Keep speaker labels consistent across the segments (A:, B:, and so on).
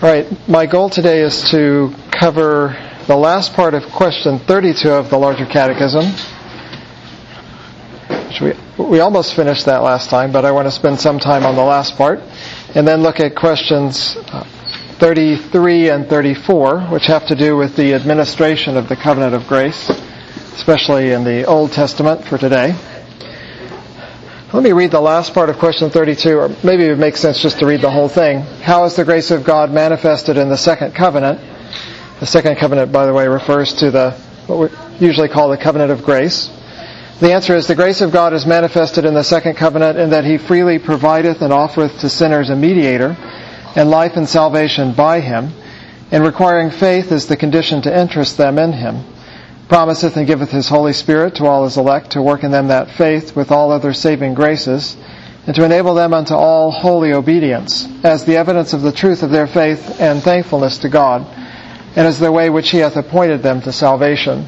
A: All right, my goal today is to cover the last part of question 32 of the Larger Catechism. We almost finished that last time, but I want to spend some time on the last part, and then look at questions 33 and 34, which have to do with the administration of the covenant of grace, especially in the Old Testament for today. Let me read the last part of question 32, or maybe it would make sense just to read the whole thing. How is the grace of God manifested in the second covenant? The second covenant, by the way, refers to what we usually call the covenant of grace. The answer is, the grace of God is manifested in the second covenant in that He freely provideth and offereth to sinners a mediator, and life and salvation by Him, and requiring faith is the condition to interest them in Him. Promiseth and giveth His Holy Spirit to all His elect to work in them that faith with all other saving graces, and to enable them unto all holy obedience, as the evidence of the truth of their faith and thankfulness to God, and as the way which He hath appointed them to salvation.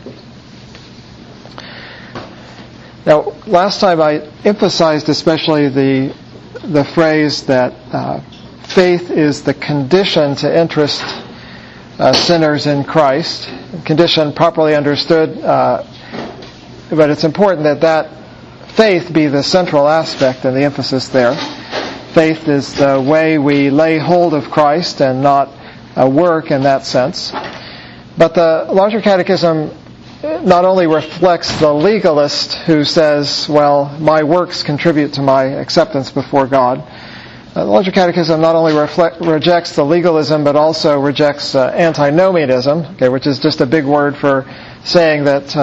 A: Now, last time I emphasized especially the phrase that faith is the condition to interest sinners in Christ. Condition properly understood, but it's important that faith be the central aspect and the emphasis there. Faith is the way we lay hold of Christ and not work in that sense. But the Larger Catechism not only reflects the legalist who says, well, my works contribute to my acceptance before God. The Larger Catechism not only rejects the legalism, but also rejects antinomianism, which is just a big word for saying that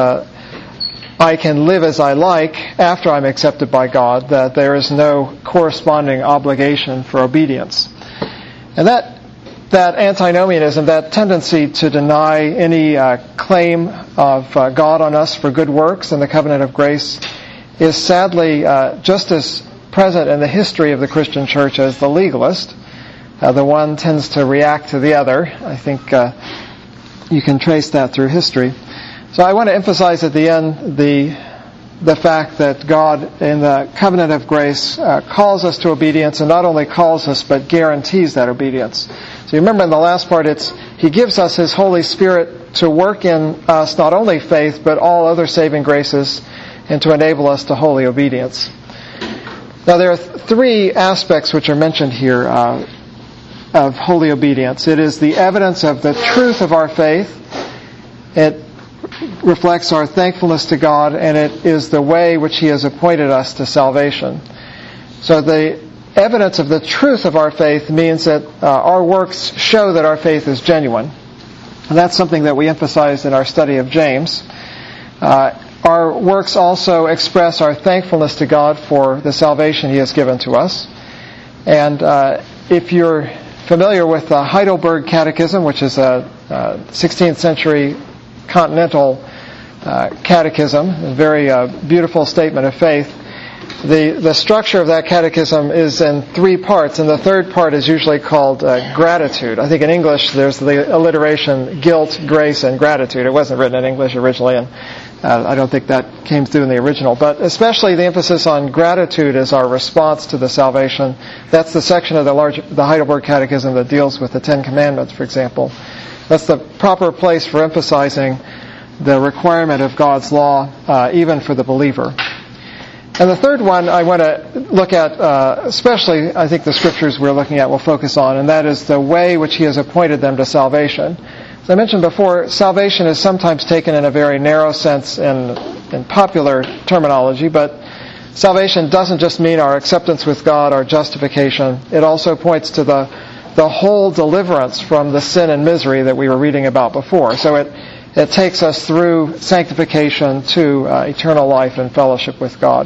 A: I can live as I like after I'm accepted by God, that there is no corresponding obligation for obedience. And that antinomianism, that tendency to deny any claim of God on us for good works in the covenant of grace, is sadly just as present in the history of the Christian church as the legalist. The one tends to react to the other. I think you can trace that through history. So I want to emphasize at the end the fact that God in the covenant of grace calls us to obedience, and not only calls us but guarantees that obedience. So you remember in the last part, He gives us His Holy Spirit to work in us not only faith but all other saving graces, and to enable us to holy obedience. Now there are three aspects which are mentioned here of holy obedience. It is the evidence of the truth of our faith. It reflects our thankfulness to God, and it is the way which He has appointed us to salvation. So the evidence of the truth of our faith means that our works show that our faith is genuine. And that's something that we emphasized in our study of James. Our works also express our thankfulness to God for the salvation He has given to us. And if you're familiar with the Heidelberg Catechism, which is a 16th century continental catechism, a very beautiful statement of faith, the structure of that catechism is in three parts, and the third part is usually called gratitude. I think in English there's the alliteration guilt, grace, and gratitude. It wasn't written in English originally, and I don't think that came through in the original. But especially the emphasis on gratitude as our response to the salvation. That's the section of the Heidelberg Catechism that deals with the Ten Commandments, for example. That's the proper place for emphasizing the requirement of God's law, even for the believer. And the third one I want to look at, especially I think the scriptures we're looking at will focus on, and that is the way which He has appointed them to salvation. As I mentioned before, salvation is sometimes taken in a very narrow sense in popular terminology, but salvation doesn't just mean our acceptance with God, our justification. It also points to the whole deliverance from the sin and misery that we were reading about before. So it takes us through sanctification to eternal life and fellowship with God.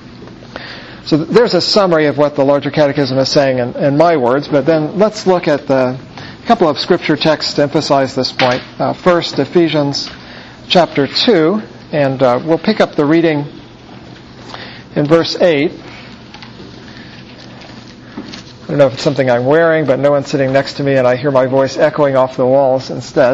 A: So there's a summary of what the Larger Catechism is saying in my words, but then let's look at a couple of scripture texts to emphasize this point. First, Ephesians chapter 2, and we'll pick up the reading in verse 8. I don't know if it's something I'm wearing, but no one's sitting next to me, and I hear my voice echoing off the walls instead.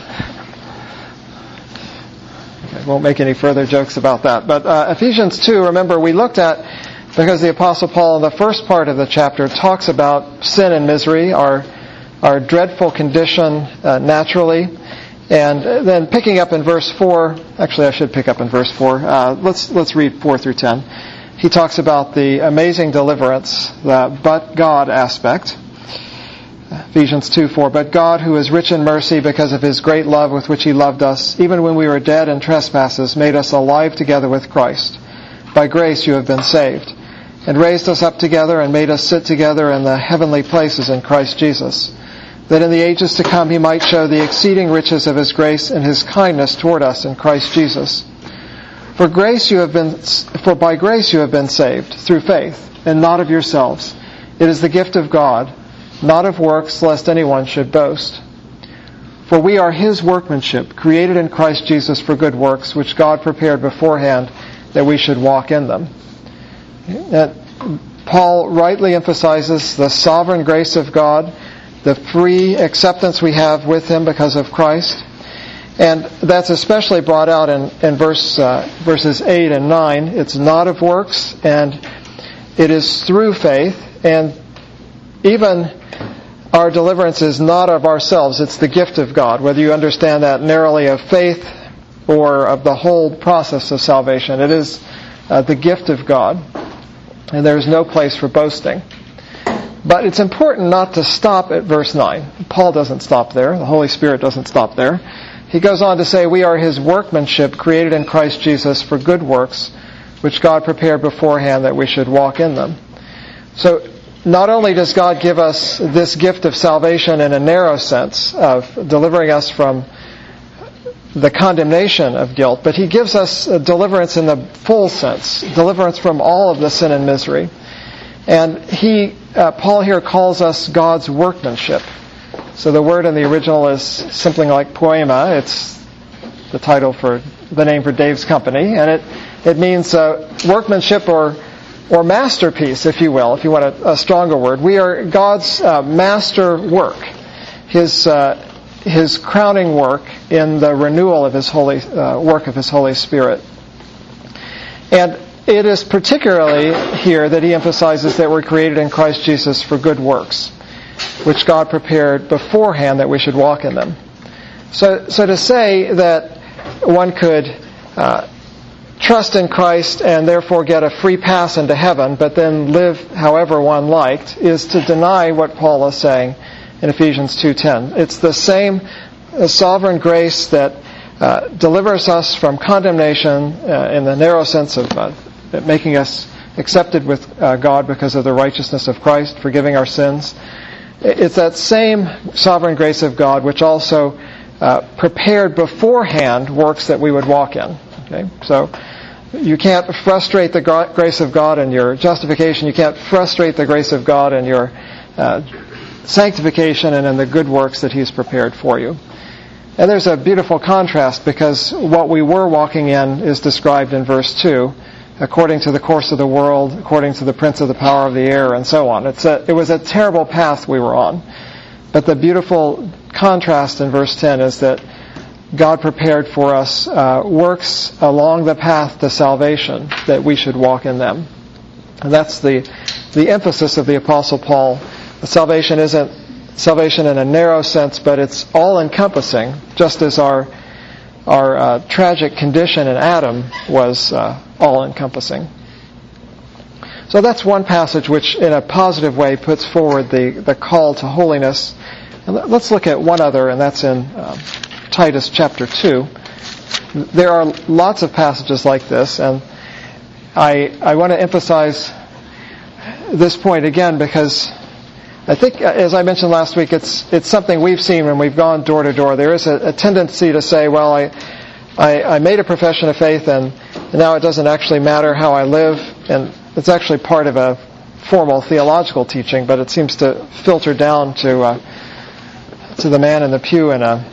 A: I won't make any further jokes about that. But Ephesians 2, remember, we looked at, because the Apostle Paul in the first part of the chapter talks about sin and misery, our our dreadful condition naturally. And then picking up in verse 4, actually I should pick up in verse 4. Let's read 4 through 10. He talks about the amazing deliverance, the but God aspect. Ephesians 2:4. But God, who is rich in mercy because of His great love with which He loved us, even when we were dead in trespasses, made us alive together with Christ. By grace you have been saved, and raised us up together and made us sit together in the heavenly places in Christ Jesus, that in the ages to come He might show the exceeding riches of His grace and His kindness toward us in Christ Jesus. For by grace you have been saved, through faith, and not of yourselves. It is the gift of God, not of works, lest anyone should boast. For we are His workmanship, created in Christ Jesus for good works, which God prepared beforehand that we should walk in them. Paul rightly emphasizes the sovereign grace of God, the free acceptance we have with Him because of Christ. And that's especially brought out in verses 8 and 9. It's not of works, and it is through faith. And even our deliverance is not of ourselves. It's the gift of God, whether you understand that narrowly of faith or of the whole process of salvation. It is the gift of God, and there is no place for boasting. But it's important not to stop at verse 9. Paul doesn't stop there. The Holy Spirit doesn't stop there. He goes on to say, we are His workmanship, created in Christ Jesus for good works, which God prepared beforehand that we should walk in them. So not only does God give us this gift of salvation in a narrow sense of delivering us from the condemnation of guilt, but He gives us deliverance in the full sense, deliverance from all of the sin and misery. And Paul here calls us God's workmanship. So the word in the original is something like poema. It's the name for Dave's company, and it means workmanship or masterpiece, if you will, if you want a stronger word. We are God's master work, His crowning work in the renewal of His holy work of His Holy Spirit. And it is particularly here that he emphasizes that we're created in Christ Jesus for good works, which God prepared beforehand that we should walk in them. So to say that one could trust in Christ and therefore get a free pass into heaven, but then live however one liked, is to deny what Paul is saying in Ephesians 2:10. It's the same sovereign grace that delivers us from condemnation in the narrow sense of making us accepted with God because of the righteousness of Christ, forgiving our sins. It's that same sovereign grace of God which also prepared beforehand works that we would walk in. Okay? So you can't frustrate the grace of God in your justification. You can't frustrate the grace of God in your sanctification and in the good works that He's prepared for you. And there's a beautiful contrast, because what we were walking in is described in verse 2, according to the course of the world, according to the prince of the power of the air, and so on. It was a terrible path we were on. But the beautiful contrast in verse 10 is that God prepared for us works along the path to salvation, that we should walk in them. And that's the emphasis of the Apostle Paul. Salvation isn't salvation in a narrow sense, but it's all-encompassing, just as our tragic condition in Adam was all-encompassing. So that's one passage which, in a positive way, puts forward the call to holiness. And let's look at one other, and that's in Titus chapter 2. There are lots of passages like this, and I want to emphasize this point again because I think, as I mentioned last week, it's something we've seen when we've gone door to door. There is a tendency to say, well, I made a profession of faith, and now it doesn't actually matter how I live. And it's actually part of a formal theological teaching, but it seems to filter down to the man in the pew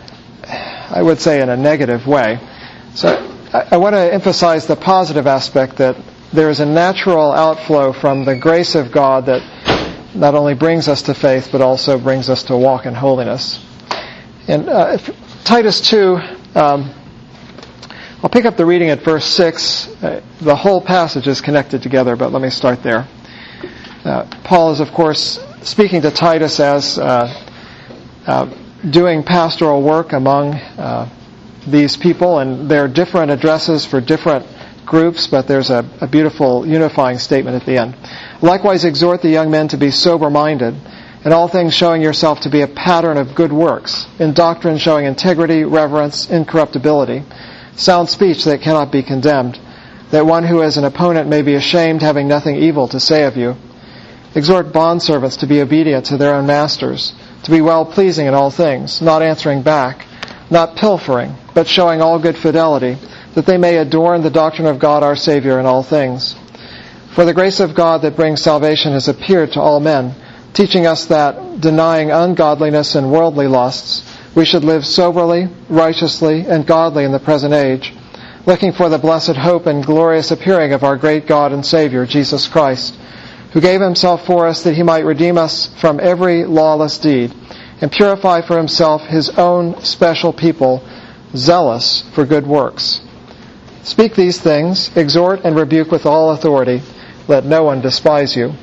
A: I would say in a negative way. So I want to emphasize the positive aspect, that there is a natural outflow from the grace of God that not only brings us to faith, but also brings us to walk in holiness. And Titus 2, I'll pick up the reading at verse 6. The whole passage is connected together, but let me start there. Paul is, of course, speaking to Titus as doing pastoral work among these people, and there are different addresses for different groups, but there's a beautiful unifying statement at the end. Likewise, exhort the young men to be sober-minded, in all things showing yourself to be a pattern of good works, in doctrine showing integrity, reverence, incorruptibility, sound speech that cannot be condemned, that one who is an opponent may be ashamed, having nothing evil to say of you. Exhort bondservants to be obedient to their own masters, to be well-pleasing in all things, not answering back, not pilfering, but showing all good fidelity, that they may adorn the doctrine of God our Savior in all things. For the grace of God that brings salvation has appeared to all men, teaching us that, denying ungodliness and worldly lusts, we should live soberly, righteously, and godly in the present age, looking for the blessed hope and glorious appearing of our great God and Savior, Jesus Christ, who gave himself for us that he might redeem us from every lawless deed, and purify for himself his own special people, zealous for good works. Speak these things, exhort and rebuke with all authority. Let no one despise you.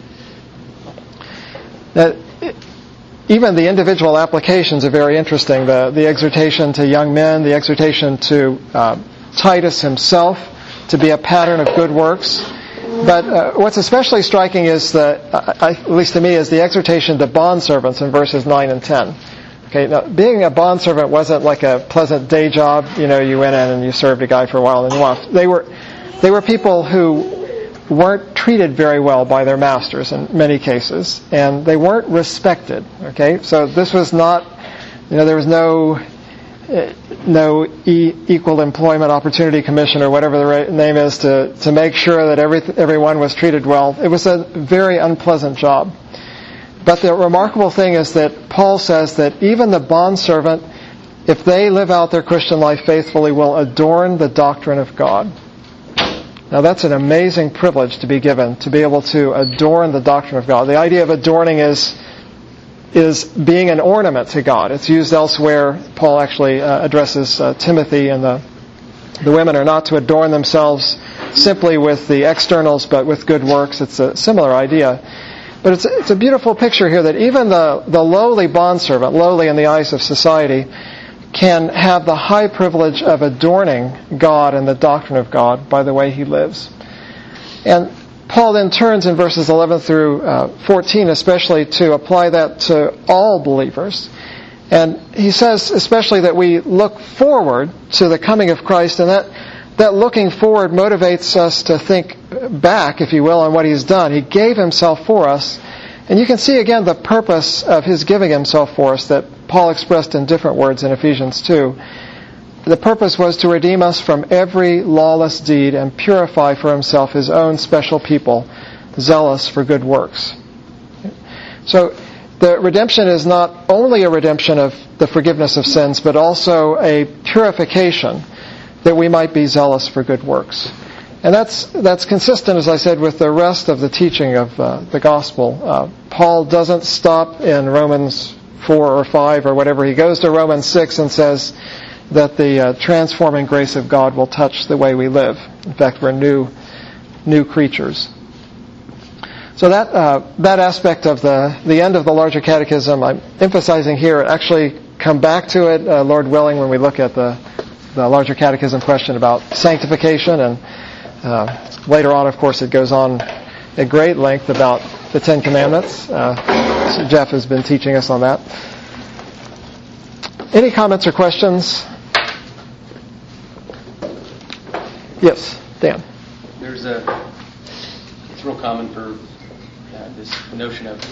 A: Now, even the individual applications are very interesting. The exhortation to young men, the exhortation to Titus himself to be a pattern of good works. But what's especially striking is, at least to me, is the exhortation to bondservants in verses 9 and 10. Okay, now, being a bondservant wasn't like a pleasant day job. You went in and you served a guy for a while and you left. They were people who weren't treated very well by their masters in many cases, and they weren't respected. Okay, so this was not, there was no Equal Employment Opportunity Commission or whatever the name is to make sure that everyone was treated well. It was a very unpleasant job. But the remarkable thing is that Paul says that even the bondservant, if they live out their Christian life faithfully, will adorn the doctrine of God. Now that's an amazing privilege to be given, to be able to adorn the doctrine of God. The idea of adorning is being an ornament to God. It's used elsewhere. Paul actually addresses Timothy, and the women are not to adorn themselves simply with the externals, but with good works. It's a similar idea. But it's a beautiful picture here that even the lowly bondservant, lowly in the eyes of society, can have the high privilege of adorning God and the doctrine of God by the way he lives. And Paul then turns in verses 11 through 14 especially to apply that to all believers. And he says especially that we look forward to the coming of Christ, and that looking forward motivates us to think back, if you will, on what he's done. He gave himself for us. And you can see again the purpose of his giving himself for us that Paul expressed in different words in Ephesians 2. The purpose was to redeem us from every lawless deed and purify for himself his own special people, zealous for good works. So the redemption is not only a redemption of the forgiveness of sins, but also a purification that we might be zealous for good works. And that's consistent, as I said, with the rest of the teaching of the gospel. Paul doesn't stop in Romans 4 or 5 or whatever. He goes to Romans 6 and says that the transforming grace of God will touch the way we live. In fact, we're new creatures. So that aspect of the end of the larger catechism, I'm emphasizing here. Actually, come back to it, Lord willing, when we look at the larger catechism question about sanctification, and later on, of course, it goes on at great length about the Ten Commandments. So Jeff has been teaching us on that. Any comments or questions? Yes, Dan.
B: It's real common for this notion of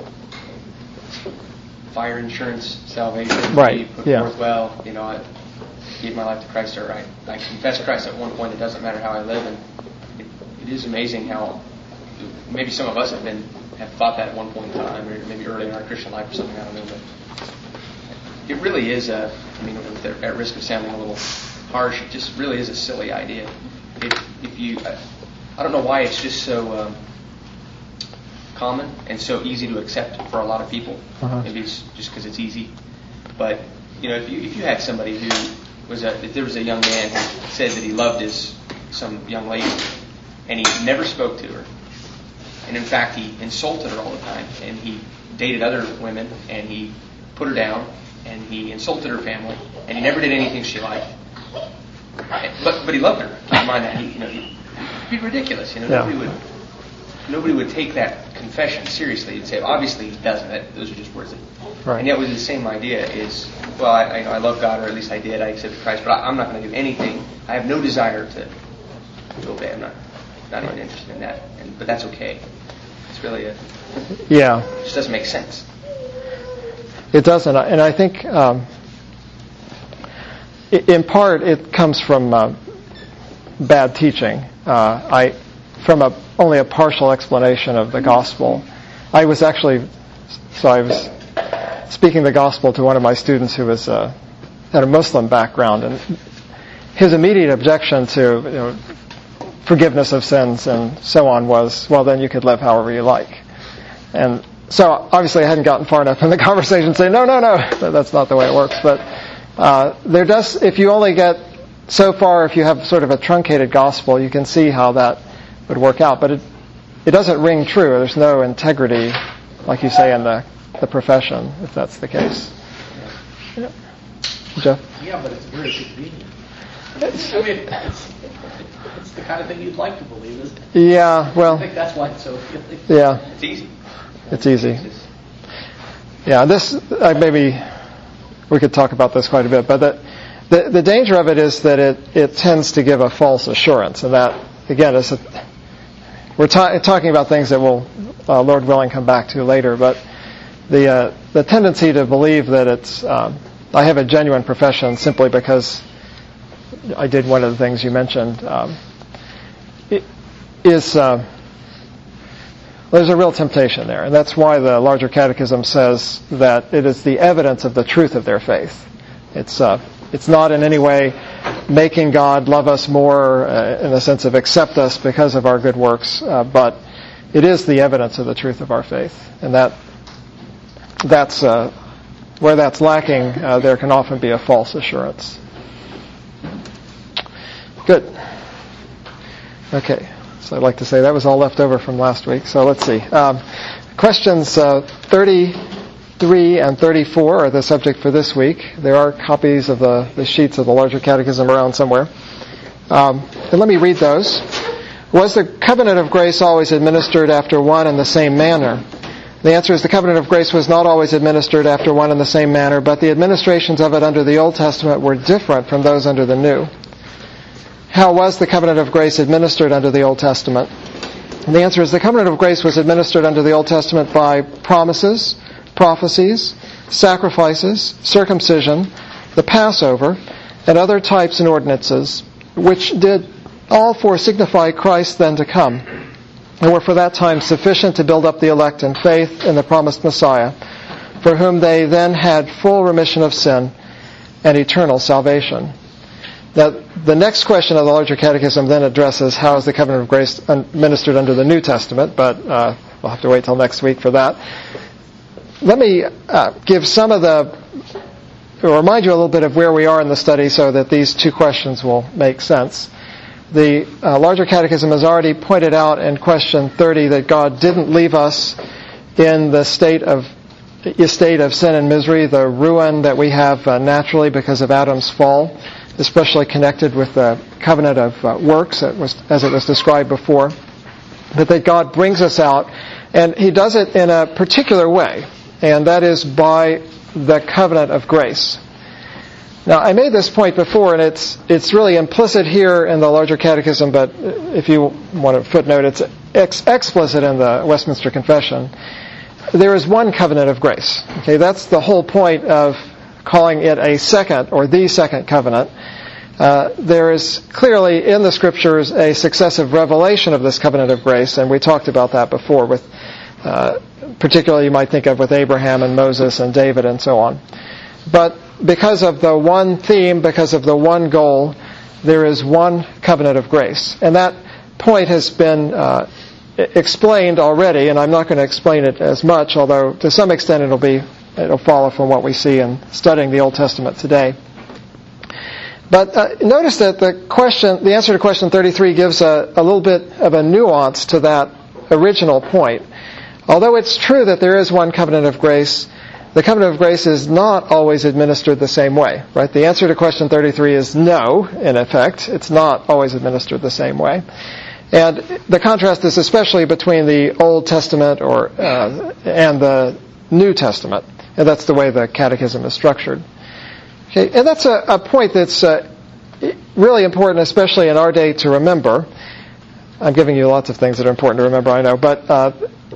B: fire insurance salvation.
A: Right.
B: Put
A: Yeah.
B: forth, well, I gave my life to Christ, or I confessed Christ at one point. It doesn't matter how I live, and it is amazing how maybe some of us have thought that at one point in time, or maybe early in our Christian life or something. I don't know, but it really is at risk of sounding a little harsh, it just really is a silly idea. I don't know why it's just so common and so easy to accept for a lot of people. Uh-huh. Maybe it's just because it's easy, but if you had somebody who if there was a young man who said that he loved some young lady, and he never spoke to her, and in fact he insulted her all the time, and he dated other women, and he put her down, and he insulted her family, and he never did anything she liked. But he loved her. Keep in mind that he'd be ridiculous. Nobody would take that confession seriously. You'd say, obviously he doesn't. Those are just words.
A: Right.
B: And yet with the same idea is, well, I love God, or at least I did. I accepted Christ, but I'm not going to do anything. I have no desire to obey. I'm not even interested in that. But that's okay. It's really it just doesn't make sense.
A: It doesn't, and I think in part it comes from bad teaching. From only a partial explanation of the gospel. I was speaking the gospel to one of my students who was had a Muslim background, and his immediate objection to forgiveness of sins and so on was, well, then you could live however you like. And so obviously I hadn't gotten far enough in the conversation to say, no, that's not the way it works. But if you only get so far, if you have sort of a truncated gospel, you can see how that would work out. But it doesn't ring true. There's no integrity, like you say, in the profession, if that's the case. Yeah. Jeff?
C: Yeah, but it's very convenient. It's the kind of thing you'd like to believe, isn't it?
A: Yeah, well...
C: I think that's why it's so appealing.
A: Yeah.
B: It's easy.
A: It's easy. Yeah, maybe we could talk about this quite a bit, but the danger of it is that it tends to give a false assurance, and that, again, we're talking about things that we'll, Lord willing, come back to later, but the tendency to believe that it's I have a genuine profession simply because I did one of the things you mentioned there's a real temptation there, and that's why the larger catechism says that it is the evidence of the truth of their faith. It's not in any way making God love us more in the sense of accept us because of our good works, but it is the evidence of the truth of our faith, and that's where that's lacking. There can often be a false assurance. Good. Okay. So I'd like to say that was all left over from last week. So let's see. Questions 33 and 34 are the subject for this week. There are copies of the sheets of the larger catechism around somewhere. And let me read those. Was the covenant of grace always administered after one and the same manner? The answer is the covenant of grace was not always administered after one and the same manner, but the administrations of it under the Old Testament were different from those under the New. How was the covenant of grace administered under the Old Testament? And the answer is the covenant of grace was administered under the Old Testament by promises, prophecies, sacrifices, circumcision, the Passover, and other types and ordinances, which did all for signify Christ then to come, and were for that time sufficient to build up the elect in faith in the promised Messiah, for whom they then had full remission of sin and eternal salvation. Now, the next question of the larger catechism then addresses how is the covenant of grace administered under the New Testament, but we'll have to wait till next week for that. Let me remind you a little bit of where we are in the study so that these two questions will make sense. The larger catechism has already pointed out in question 30 that God didn't leave us in the state of sin and misery, the ruin that we have naturally because of Adam's fall, especially connected with the covenant of works, as it was described before, but that God brings us out, and He does it in a particular way, and that is by the covenant of grace. Now, I made this point before, and it's really implicit here in the larger catechism, but if you want to footnote, it's explicit in the Westminster Confession. There is one covenant of grace. Okay, that's the whole point of calling it a second or the second covenant. There is clearly in the Scriptures a successive revelation of this covenant of grace, and we talked about that before, with particularly you might think of with Abraham and Moses and David and so on. But because of the one theme, because of the one goal, there is one covenant of grace. And that point has been explained already, and I'm not going to explain it as much, although to some extent it'll follow from what we see in studying the Old Testament today. But notice that the answer to question 33 gives a little bit of a nuance to that original point. Although it's true that there is one covenant of grace, the covenant of grace is not always administered the same way, right? The answer to question 33 is no, in effect. It's not always administered the same way. And the contrast is especially between the Old Testament and the New Testament. And that's the way the Catechism is structured. Okay, and that's a point that's really important, especially in our day, to remember. I'm giving you lots of things that are important to remember, I know. But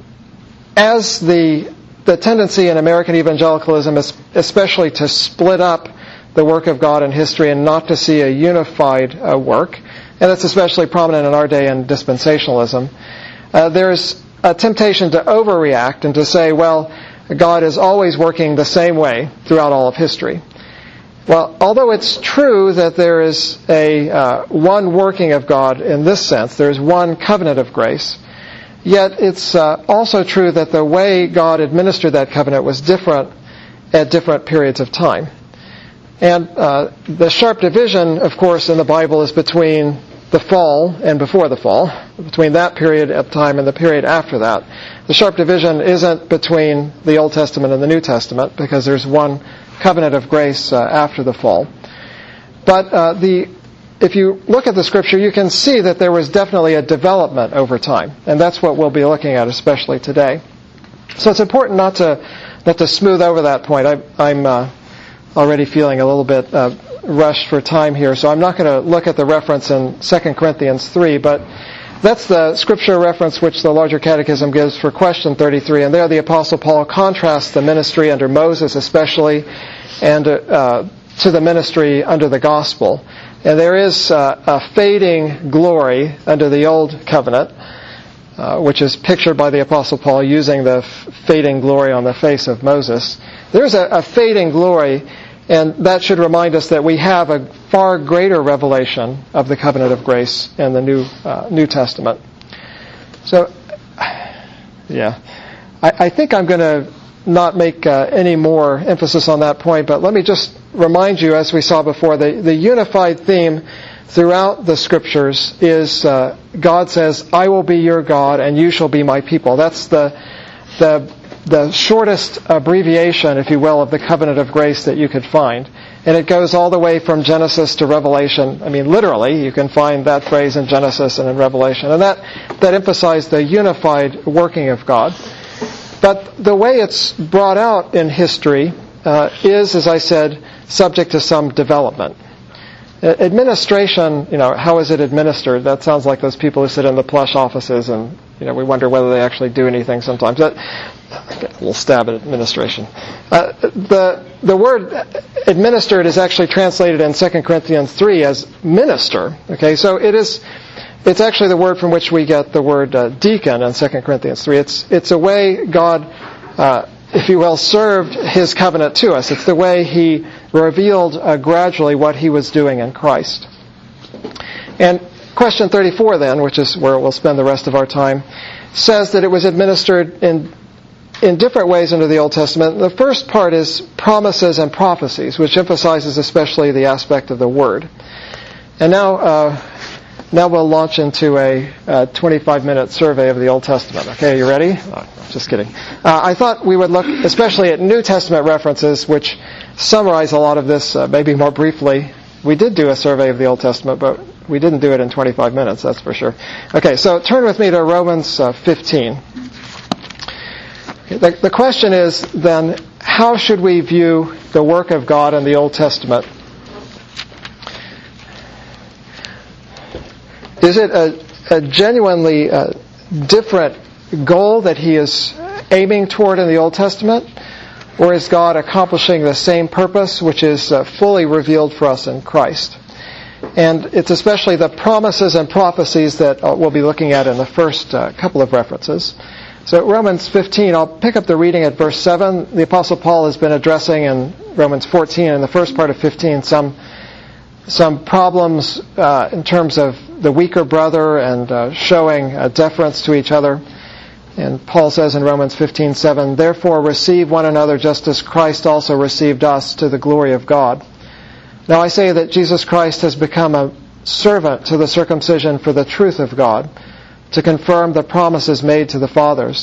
A: as the tendency in American evangelicalism is especially to split up the work of God in history and not to see a unified work, and that's especially prominent in our day in dispensationalism, there's a temptation to overreact and to say, well, God is always working the same way throughout all of history. Well, although it's true that there is a one working of God in this sense, there is one covenant of grace, yet it's also true that the way God administered that covenant was different at different periods of time. And the sharp division, of course, in the Bible is between the fall and before the fall, between that period of time and the period after that. The sharp division isn't between the Old Testament and the New Testament, because there's one covenant of grace after the fall. But if you look at the Scripture, you can see that there was definitely a development over time, and that's what we'll be looking at, especially today. So it's important not to smooth over that point. I'm already feeling a little bit rushed for time here, so I'm not going to look at the reference in 2 Corinthians 3, but that's the Scripture reference which the larger Catechism gives for question 33, and there the Apostle Paul contrasts the ministry under Moses especially and to the ministry under the Gospel. And there is a fading glory under the Old Covenant, which is pictured by the Apostle Paul using the fading glory on the face of Moses. There's a fading glory, and that should remind us that we have a far greater revelation of the covenant of grace in the New Testament. So, yeah, I think I'm going to not make any more emphasis on that point, but let me just remind you, as we saw before, the unified theme throughout the Scriptures is God says, "I will be your God, and you shall be my people." That's the shortest abbreviation, if you will, of the covenant of grace that you could find. And it goes all the way from Genesis to Revelation. I mean, literally, you can find that phrase in Genesis and in Revelation. And that emphasized the unified working of God. But the way it's brought out in history is, as I said, subject to some development. Administration, how is it administered? That sounds like those people who sit in the plush offices and, we wonder whether they actually do anything sometimes. A little stab at administration. The word administered is actually translated in 2 Corinthians 3 as minister. Okay, so it's actually the word from which we get the word deacon in 2 Corinthians 3. It's a way God, if you will, served His covenant to us. It's the way He revealed gradually what He was doing in Christ. And question 34 then, which is where we'll spend the rest of our time, says that it was administered in different ways under the Old Testament. The first part is promises and prophecies, which emphasizes especially the aspect of the Word. And now we'll launch into a 25-minute survey of the Old Testament. Okay, are you ready? Oh, just kidding. I thought we would look especially at New Testament references, which summarize a lot of this maybe more briefly. We did do a survey of the Old Testament, but we didn't do it in 25 minutes, that's for sure. Okay, so turn with me to Romans 15. The question is then, how should we view the work of God in the Old Testament? Is it a genuinely different goal that He is aiming toward in the Old Testament? Or is God accomplishing the same purpose, which is fully revealed for us in Christ? And it's especially the promises and prophecies that we'll be looking at in the first couple of references. So Romans 15, I'll pick up the reading at verse 7. The Apostle Paul has been addressing in Romans 14 and the first part of 15 some problems in terms of the weaker brother and showing deference to each other. And Paul says in Romans 15:7, "Therefore receive one another just as Christ also received us to the glory of God. Now I say that Jesus Christ has become a servant to the circumcision for the truth of God, to confirm the promises made to the fathers,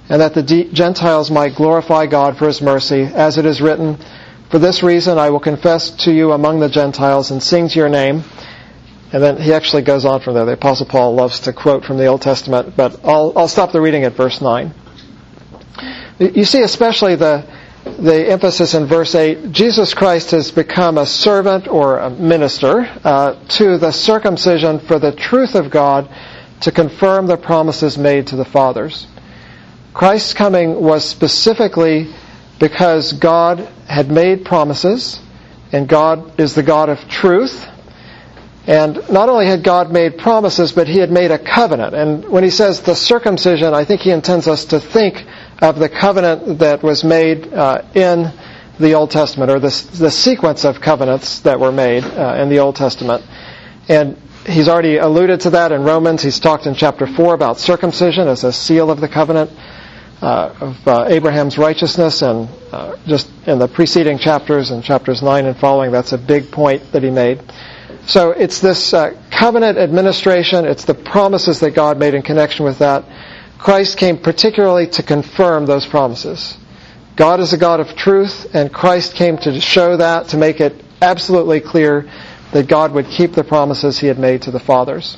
A: and that the Gentiles might glorify God for his mercy, as it is written, "For this reason I will confess to you among the Gentiles and sing to your name." And then he actually goes on from there. The Apostle Paul loves to quote from the Old Testament, but I'll stop the reading at verse 9. You see especially the emphasis in verse 8. Jesus Christ has become a servant or a minister to the circumcision for the truth of God, to confirm the promises made to the fathers. Christ's coming was specifically because God had made promises, and God is the God of truth. And not only had God made promises, but he had made a covenant. And when he says the circumcision, I think he intends us to think of the covenant that was made in the Old Testament, or the sequence of covenants that were made in the Old Testament. And he's already alluded to that in Romans. He's talked in chapter 4 about circumcision as a seal of the covenant of Abraham's righteousness, and just in the preceding chapters, in chapters 9 and following, that's a big point that he made. So it's this covenant administration, it's the promises that God made in connection with that. Christ came particularly to confirm those promises. God is a God of truth, and Christ came to show that, to make it absolutely clear that God would keep the promises he had made to the fathers.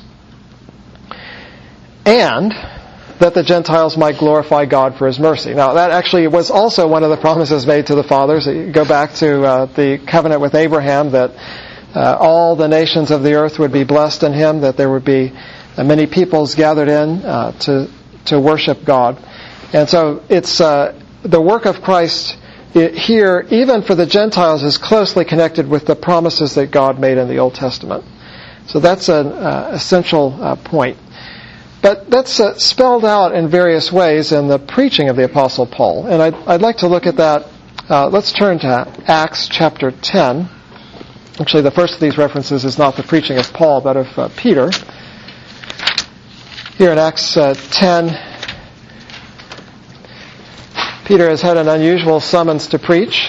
A: And that the Gentiles might glorify God for his mercy. Now, that actually was also one of the promises made to the fathers. You go back to the covenant with Abraham, that all the nations of the earth would be blessed in him, that there would be many peoples gathered in to worship God. And so it's the work of Christ here, even for the Gentiles, is closely connected with the promises that God made in the Old Testament. So that's an essential point. But that's spelled out in various ways in the preaching of the Apostle Paul. And I'd like to look at that. Let's turn to Acts chapter 10. Actually, the first of these references is not the preaching of Paul, but of Peter. Here in Acts 10, Peter has had an unusual summons to preach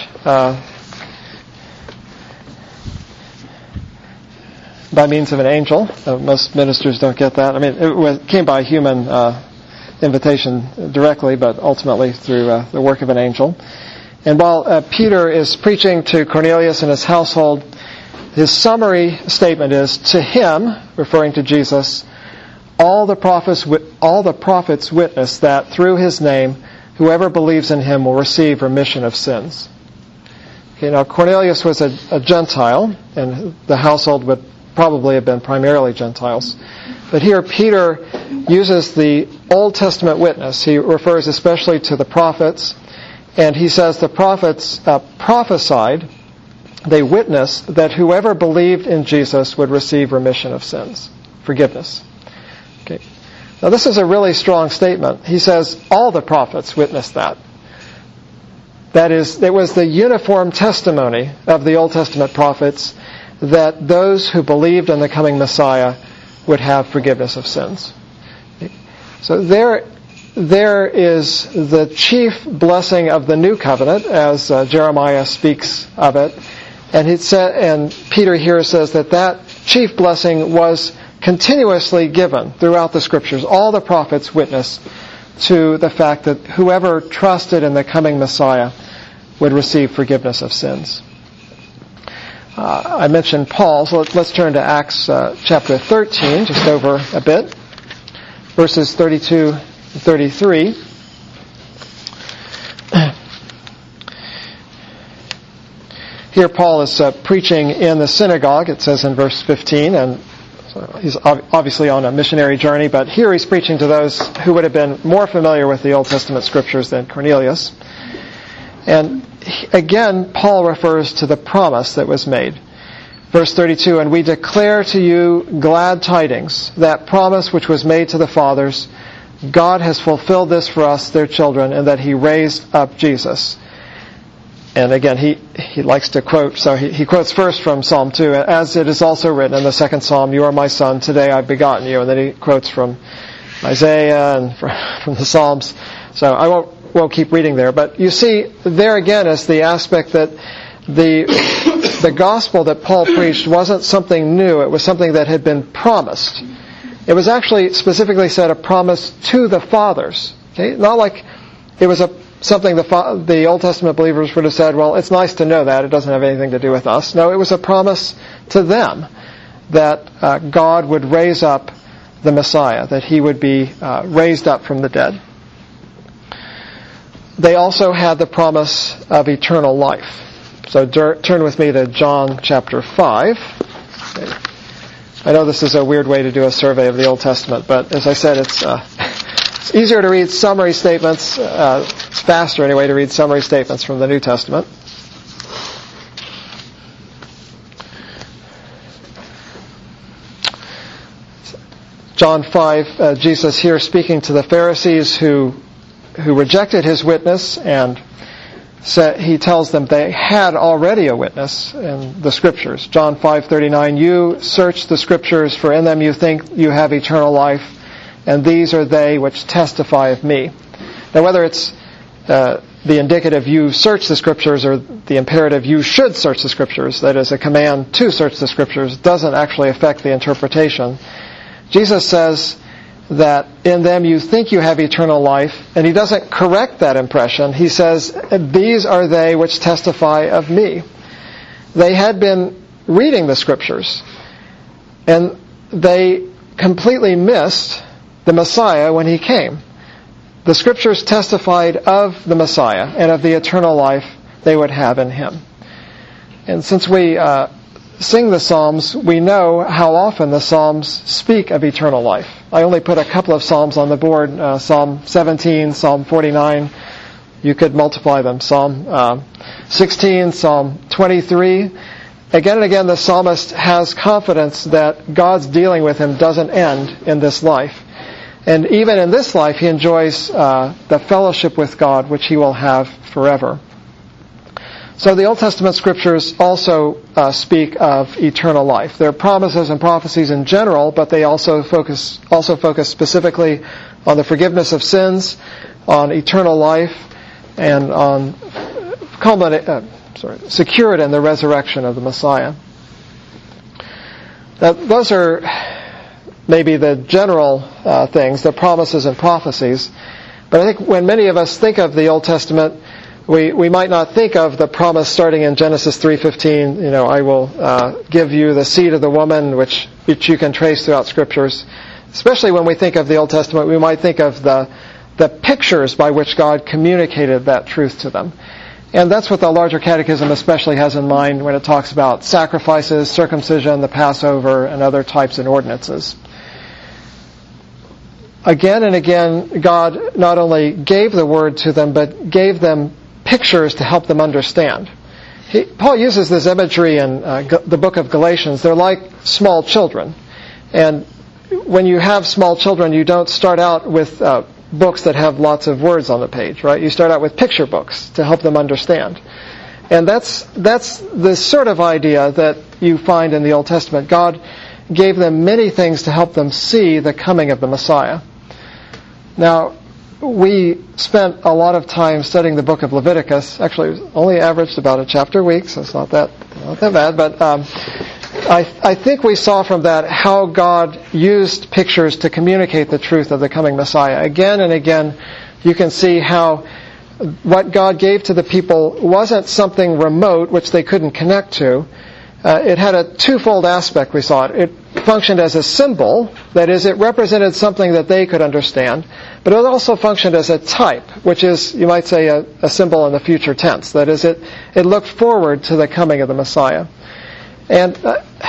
A: by means of an angel. Most ministers don't get that. I mean, it came by human invitation directly, but ultimately through the work of an angel. And while Peter is preaching to Cornelius and his household, his summary statement is, "To him," referring to Jesus, all the prophets witness that through his name, whoever believes in him will receive remission of sins." Okay, now Cornelius was a Gentile, and the household would probably have been primarily Gentiles. But here Peter uses the Old Testament witness. He refers especially to the prophets, and he says the prophets prophesied, they witnessed that whoever believed in Jesus would receive remission of sins, forgiveness. Okay. Now this is a really strong statement. He says all the prophets witnessed that. That is, it was the uniform testimony of the Old Testament prophets that those who believed in the coming Messiah would have forgiveness of sins. So there is the chief blessing of the new covenant, as Jeremiah speaks of it. And Peter here says that chief blessing was continuously given throughout the Scriptures. All the prophets witness to the fact that whoever trusted in the coming Messiah would receive forgiveness of sins. I mentioned Paul, so let's turn to Acts chapter 13, just over a bit, verses 32 and 33. Here Paul is preaching in the synagogue, it says in verse 15, and so he's obviously on a missionary journey, but here he's preaching to those who would have been more familiar with the Old Testament Scriptures than Cornelius. And again, Paul refers to the promise that was made. Verse 32, "And we declare to you glad tidings, that promise which was made to the fathers. God has fulfilled this for us, their children, and that he raised up Jesus." And again, he likes to quote, so he quotes first from Psalm 2, "As it is also written in the second Psalm, you are my son, today I've begotten you." And then he quotes from Isaiah and from the Psalms. So I won't keep reading there. But you see, there again is the aspect that the gospel that Paul preached wasn't something new. It was something that had been promised. It was actually specifically said a promise to the fathers. Okay? Not like it was something the Old Testament believers would have said, well, it's nice to know that. It doesn't have anything to do with us. No, it was a promise to them that God would raise up the Messiah, that he would be raised up from the dead. They also had the promise of eternal life. So turn with me to John chapter 5. I know this is a weird way to do a survey of the Old Testament, but as I said, it's easier to read summary statements. It's faster anyway to read summary statements from the New Testament. John 5, Jesus here speaking to the Pharisees who rejected his witness, and he tells them they had already a witness in the Scriptures. John 5:39, you search the Scriptures, for in them you think you have eternal life, and these are they which testify of me. Now whether it's the indicative you search the Scriptures or the imperative you should search the Scriptures, that is a command to search the Scriptures, doesn't actually affect the interpretation. Jesus says that in them you think you have eternal life, and he doesn't correct that impression. He says, these are they which testify of me. They had been reading the Scriptures, and they completely missed the Messiah when he came. The Scriptures testified of the Messiah and of the eternal life they would have in him. And since we sing the Psalms, we know how often the Psalms speak of eternal life. I only put a couple of Psalms on the board, Psalm 17, Psalm 49. You could multiply them. Psalm 16, Psalm 23. Again and again, the psalmist has confidence that God's dealing with him doesn't end in this life. And even in this life, he enjoys the fellowship with God, which he will have forever. So the Old Testament Scriptures also speak of eternal life. They're promises and prophecies in general, but they also focus specifically on the forgiveness of sins, on eternal life, and on secured in the resurrection of the Messiah. Now, those are maybe the general things, the promises and prophecies. But I think when many of us think of the Old Testament, we might not think of the promise starting in Genesis 3:15, I will give you the seed of the woman, which you can trace throughout Scriptures. Especially when we think of the Old Testament, we might think of the pictures by which God communicated that truth to them. And that's what the larger catechism especially has in mind when it talks about sacrifices, circumcision, the Passover, and other types and ordinances. Again and again, God not only gave the Word to them, but gave them pictures to help them understand. Paul uses this imagery in the book of Galatians. They're like small children. And when you have small children, you don't start out with books that have lots of words on the page, right? You start out with picture books to help them understand. And that's the sort of idea that you find in the Old Testament. God gave them many things to help them see the coming of the Messiah. Now, we spent a lot of time studying the book of Leviticus. Actually, it only averaged about a chapter a week, so it's not that bad. But I think we saw from that how God used pictures to communicate the truth of the coming Messiah. Again and again, you can see how what God gave to the people wasn't something remote which they couldn't connect to. It had a twofold aspect, we saw it. It functioned as a symbol, that is, it represented something that they could understand, but it also functioned as a type, which is, you might say, a symbol in the future tense. That is, it looked forward to the coming of the Messiah. And,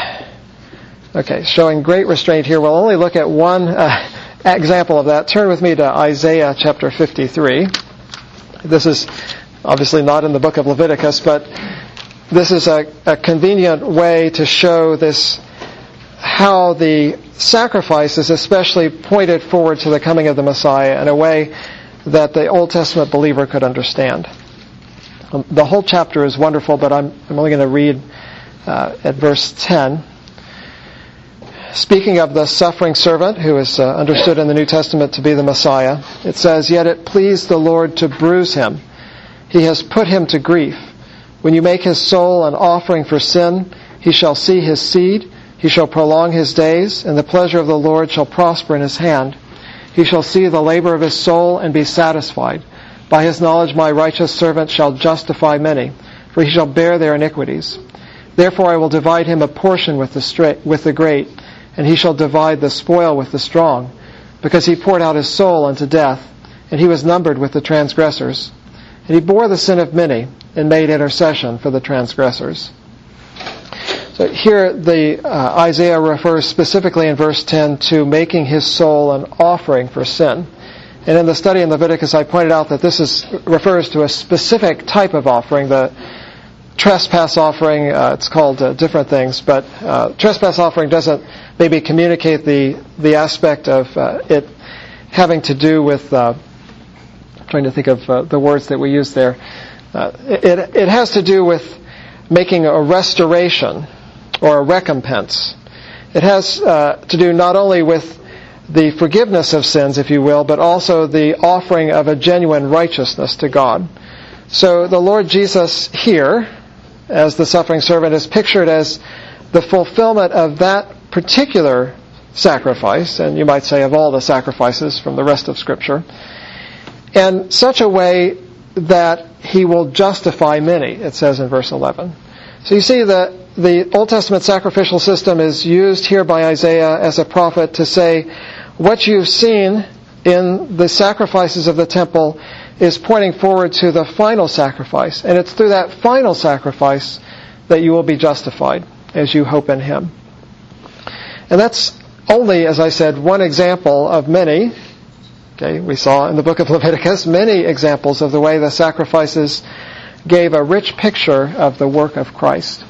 A: showing great restraint here, we'll only look at one example of that. Turn with me to Isaiah chapter 53. This is obviously not in the book of Leviticus, but this is a convenient way to show this, how the sacrifices especially pointed forward to the coming of the Messiah in a way that the Old Testament believer could understand. The whole chapter is wonderful, but I'm only going to read at verse 10. Speaking of the suffering servant, who is understood in the New Testament to be the Messiah, it says, "Yet it pleased the Lord to bruise him. He has put him to grief. When you make his soul an offering for sin, he shall see his seed. He shall prolong his days, and the pleasure of the Lord shall prosper in his hand. He shall see the labor of his soul and be satisfied. By his knowledge my righteous servant shall justify many, for he shall bear their iniquities. Therefore I will divide him a portion with the great, and he shall divide the spoil with the strong, because he poured out his soul unto death, and he was numbered with the transgressors. And he bore the sin of many, and made intercession for the transgressors. So here Isaiah refers specifically in verse 10 to making his soul an offering for sin. And in the study in Leviticus I pointed out that this refers to a specific type of offering, the trespass offering. It's called different things, but trespass offering doesn't maybe communicate the aspect of it having to do with, trying to think of the words that we use there. It has to do with making a restoration or a recompense. It has to do not only with the forgiveness of sins, if you will, but also the offering of a genuine righteousness to God. So the Lord Jesus here, as the suffering servant, is pictured as the fulfillment of that particular sacrifice, and you might say of all the sacrifices from the rest of Scripture, in such a way that he will justify many, it says in verse 11. So you see that the Old Testament sacrificial system is used here by Isaiah as a prophet to say, what you've seen in the sacrifices of the temple is pointing forward to the final sacrifice. And it's through that final sacrifice that you will be justified as you hope in him. And that's only, as I said, one example of many. Okay, we saw in the book of Leviticus many examples of the way the sacrifices gave a rich picture of the work of Christ.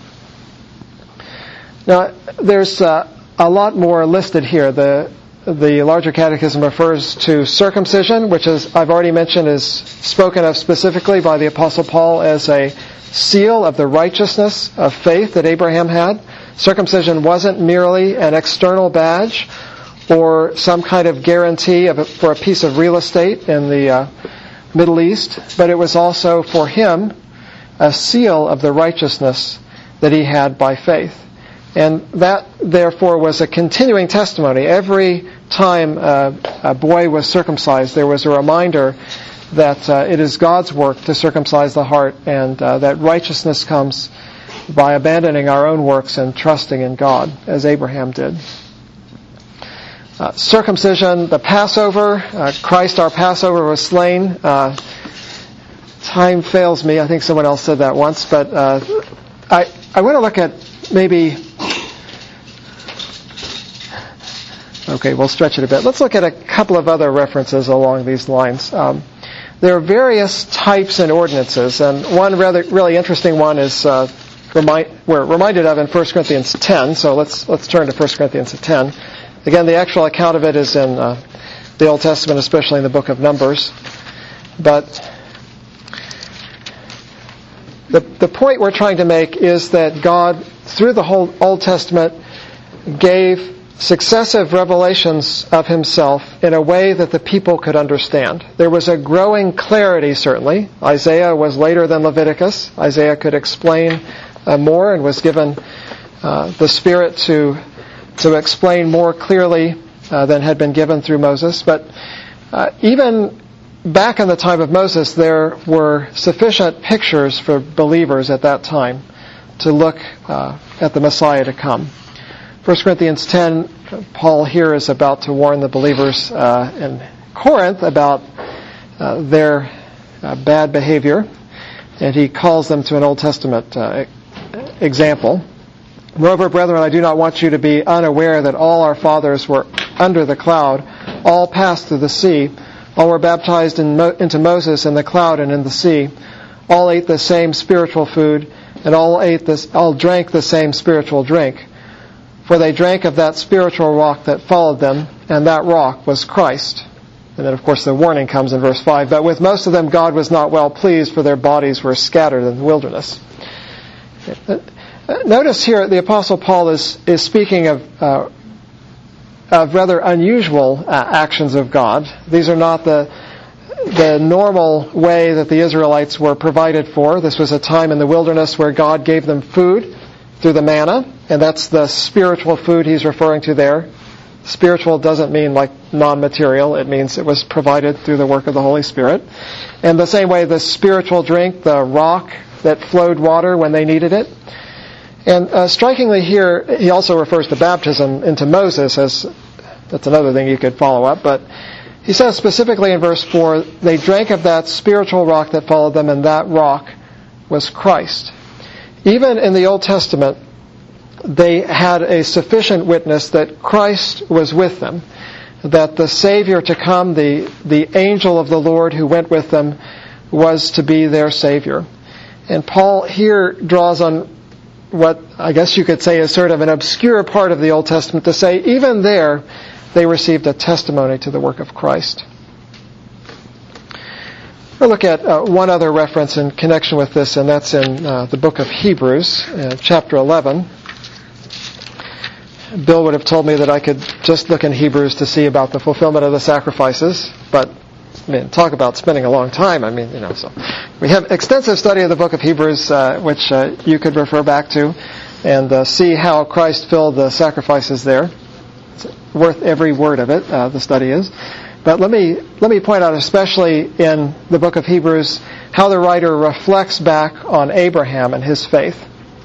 A: Now, there's a lot more listed here. The larger catechism refers to circumcision, which, as I've already mentioned, is spoken of specifically by the Apostle Paul as a seal of the righteousness of faith that Abraham had. Circumcision wasn't merely an external badge or some kind of guarantee for a piece of real estate in the Middle East, but it was also for him a seal of the righteousness that he had by faith. And that, therefore, was a continuing testimony. Every time a boy was circumcised, there was a reminder that it is God's work to circumcise the heart, and that righteousness comes by abandoning our own works and trusting in God, as Abraham did. Circumcision, the Passover, Christ our Passover was slain. Time fails me. I think someone else said that once, but I want to look at maybe... Okay, we'll stretch it a bit. Let's look at a couple of other references along these lines. There are various types and ordinances, and one really interesting one is we're reminded of in 1 Corinthians 10. So let's turn to 1 Corinthians 10. Again, the actual account of it is in the Old Testament, especially in the book of Numbers. But the point we're trying to make is that God, through the whole Old Testament, gave successive revelations of himself in a way that the people could understand. There was a growing clarity, certainly. Isaiah was later than Leviticus. Isaiah could explain more and was given the Spirit to explain more clearly than had been given through Moses. But even back in the time of Moses, there were sufficient pictures for believers at that time to look at the Messiah to come. 1 Corinthians 10, Paul here is about to warn the believers in Corinth about their bad behavior, and he calls them to an Old Testament example. Moreover, brethren, I do not want you to be unaware that all our fathers were under the cloud, all passed through the sea, all were baptized into Moses in the cloud and in the sea, all ate the same spiritual food, and all drank the same spiritual drink. For they drank of that spiritual rock that followed them, and that rock was Christ. And then, of course, the warning comes in verse 5. But with most of them God was not well pleased, for their bodies were scattered in the wilderness. Notice here the Apostle Paul is speaking of rather unusual actions of God. These are not the normal way that the Israelites were provided for. This was a time in the wilderness where God gave them food through the manna, and that's the spiritual food he's referring to there. Spiritual doesn't mean like non-material. It means it was provided through the work of the Holy Spirit. And the same way, the spiritual drink, the rock that flowed water when they needed it. And strikingly here, he also refers to baptism into Moses as, that's another thing you could follow up, but he says specifically in verse 4, they drank of that spiritual rock that followed them, and that rock was Christ. Even in the Old Testament, they had a sufficient witness that Christ was with them, that the Savior to come, the angel of the Lord who went with them, was to be their Savior. And Paul here draws on what I guess you could say is sort of an obscure part of the Old Testament to say, even there, they received a testimony to the work of Christ. We'll look at one other reference in connection with this, and that's in the book of Hebrews, chapter 11. Bill would have told me that I could just look in Hebrews to see about the fulfillment of the sacrifices, but talk about spending a long time. So we have extensive study of the book of Hebrews, which you could refer back to and see how Christ filled the sacrifices there. It's worth every word of it, the study is. But let me point out, especially in the book of Hebrews, how the writer reflects back on Abraham and his faith.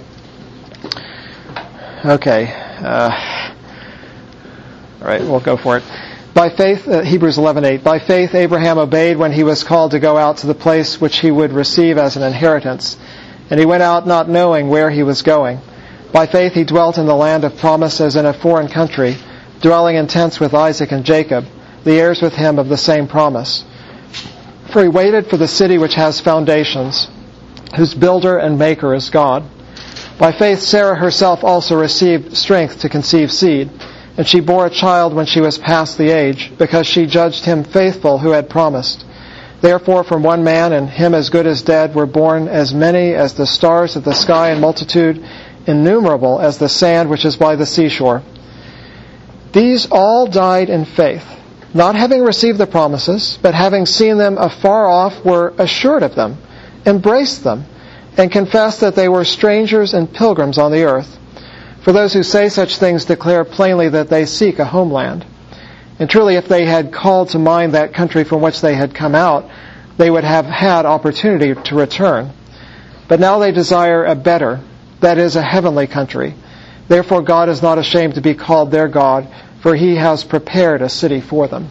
A: Okay. All right, we'll go for it. By faith, Hebrews 11:8. By faith, Abraham obeyed when he was called to go out to the place which he would receive as an inheritance, and he went out not knowing where he was going. By faith, he dwelt in the land of promise as in a foreign country, dwelling in tents with Isaac and Jacob, the heirs with him of the same promise. For he waited for the city which has foundations, whose builder and maker is God. By faith, Sarah herself also received strength to conceive seed, and she bore a child when she was past the age, because she judged him faithful who had promised. Therefore, from one man, and him as good as dead, were born as many as the stars of the sky, in multitude innumerable as the sand which is by the seashore. These all died in faith, not having received the promises, but having seen them afar off, were assured of them, embraced them, and confessed that they were strangers and pilgrims on the earth. For those who say such things declare plainly that they seek a homeland. And truly, if they had called to mind that country from which they had come out, they would have had opportunity to return. But now they desire a better, that is, a heavenly country. Therefore God is not ashamed to be called their God, for he has prepared a city for them.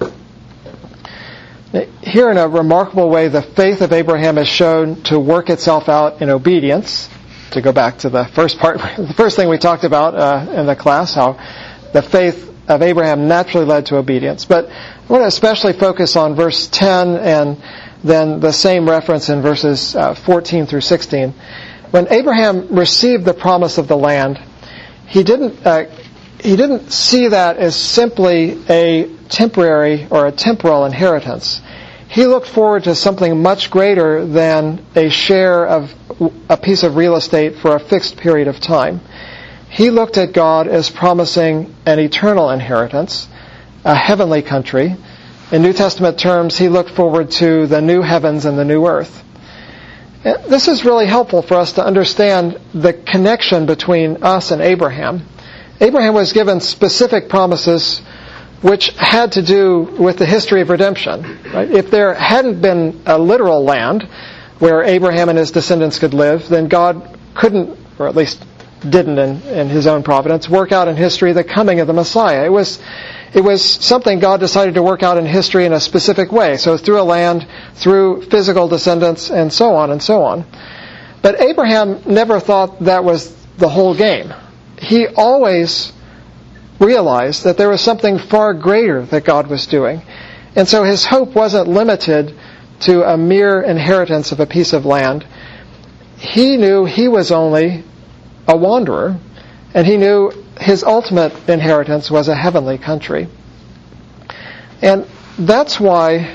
A: Here, in a remarkable way, the faith of Abraham is shown to work itself out in obedience. To go back to the first part, the first thing we talked about in the class, how the faith of Abraham naturally led to obedience. But I want to especially focus on verse 10 and then the same reference in verses 14 through 16. When Abraham received the promise of the land, he didn't see that as simply a temporary or a temporal inheritance. He looked forward to something much greater than a share of a piece of real estate for a fixed period of time. He looked at God as promising an eternal inheritance, a heavenly country. In New Testament terms, he looked forward to the new heavens and the new earth. This is really helpful for us to understand the connection between us and Abraham. Abraham was given specific promises which had to do with the history of redemption. Right? If there hadn't been a literal land where Abraham and his descendants could live, then God couldn't, or at least didn't in his own providence, work out in history the coming of the Messiah. It was something God decided to work out in history in a specific way. So through a land, through physical descendants, and so on and so on. But Abraham never thought that was the whole game. He always realized that there was something far greater that God was doing. And so his hope wasn't limited to a mere inheritance of a piece of land. He knew he was only a wanderer, and he knew his ultimate inheritance was a heavenly country. And that's why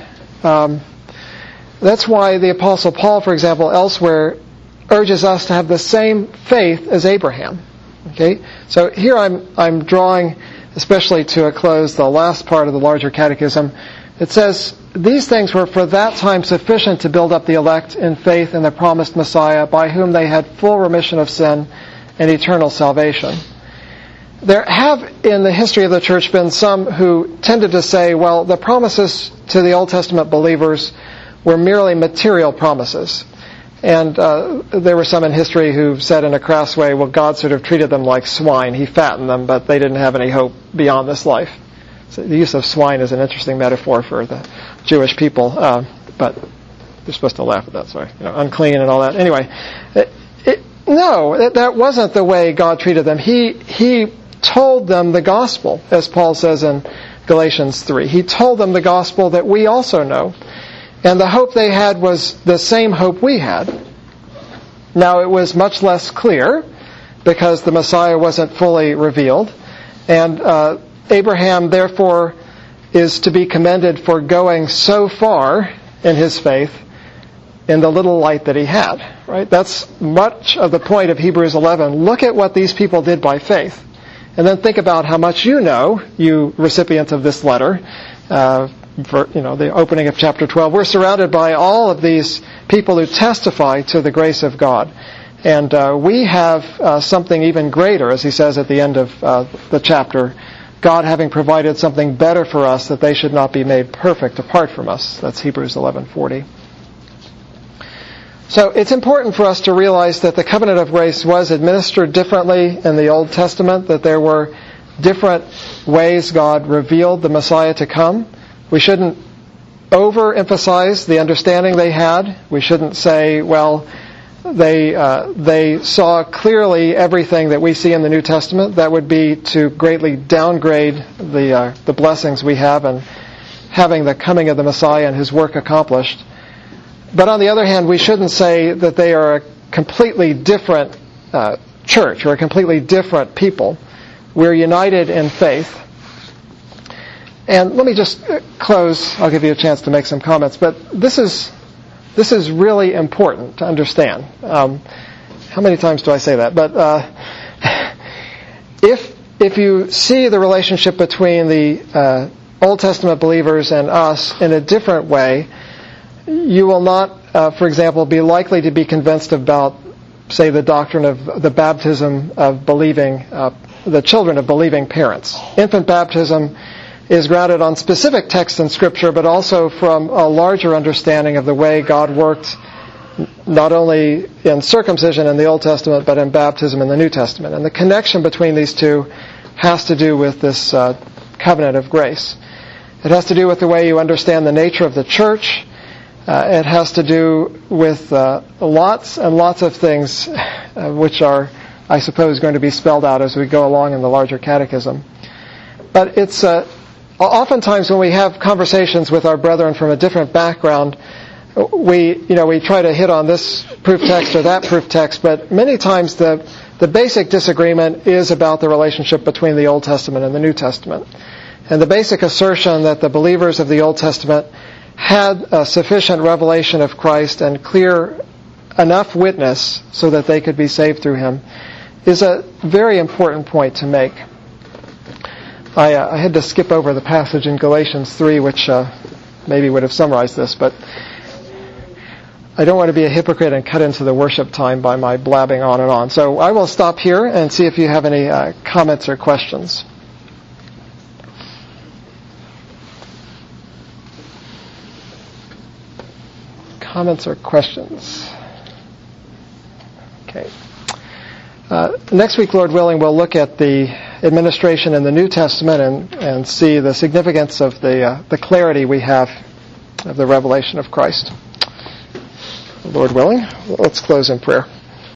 A: the Apostle Paul, for example, elsewhere urges us to have the same faith as Abraham. Okay, so here I'm drawing, especially to a close, the last part of the larger catechism. It says, these things were for that time sufficient to build up the elect in faith in the promised Messiah, by whom they had full remission of sin and eternal salvation. There have, in the history of the church, been some who tended to say, well, the promises to the Old Testament believers were merely material promises. And there were some in history who said in a crass way, well, God sort of treated them like swine. He fattened them, but they didn't have any hope beyond this life. So the use of swine is an interesting metaphor for the Jewish people, but you're supposed to laugh at that, sorry. Unclean and all that. Anyway, no, that wasn't the way God treated them. He told them the gospel, as Paul says in Galatians 3. He told them the gospel that we also know. And the hope they had was the same hope we had. Now, it was much less clear because the Messiah wasn't fully revealed. And Abraham, therefore, is to be commended for going so far in his faith in the little light that he had. Right? That's much of the point of Hebrews 11. Look at what these people did by faith. And then think about how much you know, you recipients of this letter, for the opening of chapter 12. We're surrounded by all of these people who testify to the grace of God. And we have something even greater, as he says at the end of the chapter, God having provided something better for us that they should not be made perfect apart from us. That's Hebrews 11:40. So it's important for us to realize that the covenant of grace was administered differently in the Old Testament, that there were different ways God revealed the Messiah to come. We shouldn't overemphasize the understanding they had. We shouldn't say, well, they saw clearly everything that we see in the New Testament. That would be to greatly downgrade the blessings we have in having the coming of the Messiah and his work accomplished. But on the other hand, we shouldn't say that they are a completely different church or a completely different people. We're united in faith. And let me just close. I'll give you a chance to make some comments. But this is really important to understand. How many times do I say that? But if you see the relationship between the Old Testament believers and us in a different way, you will not, for example, be likely to be convinced about, say, the doctrine of the baptism of believing, the children of believing parents. Infant baptism is grounded on specific texts in Scripture, but also from a larger understanding of the way God worked not only in circumcision in the Old Testament, but in baptism in the New Testament. And the connection between these two has to do with this covenant of grace. It has to do with the way you understand the nature of the church. It has to do with lots and lots of things which are, I suppose, going to be spelled out as we go along in the larger catechism. But it's oftentimes when we have conversations with our brethren from a different background, we try to hit on this proof text or that proof text, but many times the basic disagreement is about the relationship between the Old Testament and the New Testament. And the basic assertion that the believers of the Old Testament had a sufficient revelation of Christ and clear enough witness so that they could be saved through him is a very important point to make. I had to skip over the passage in Galatians 3, which maybe would have summarized this, but I don't want to be a hypocrite and cut into the worship time by my blabbing on and on. So I will stop here and see if you have any comments or questions. Comments or questions? Okay. Next week, Lord willing, we'll look at the administration in the New Testament and see the significance of the clarity we have of the revelation of Christ. Lord willing, let's close in prayer.